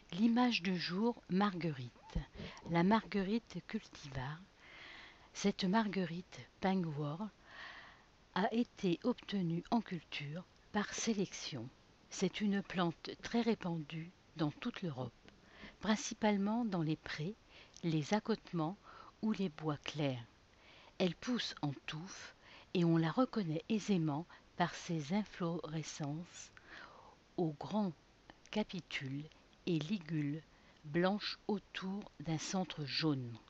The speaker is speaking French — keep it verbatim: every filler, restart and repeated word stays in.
L'image du jour, marguerite. La marguerite cultivar, cette marguerite pingwor, a été obtenue en culture par sélection. C'est une plante très répandue dans toute l'Europe, principalement dans les prés, les accotements ou les bois clairs. Elle pousse en touffe et on la reconnaît aisément par ses inflorescences aux grands capitules et ligules blanches autour d'un centre jaune.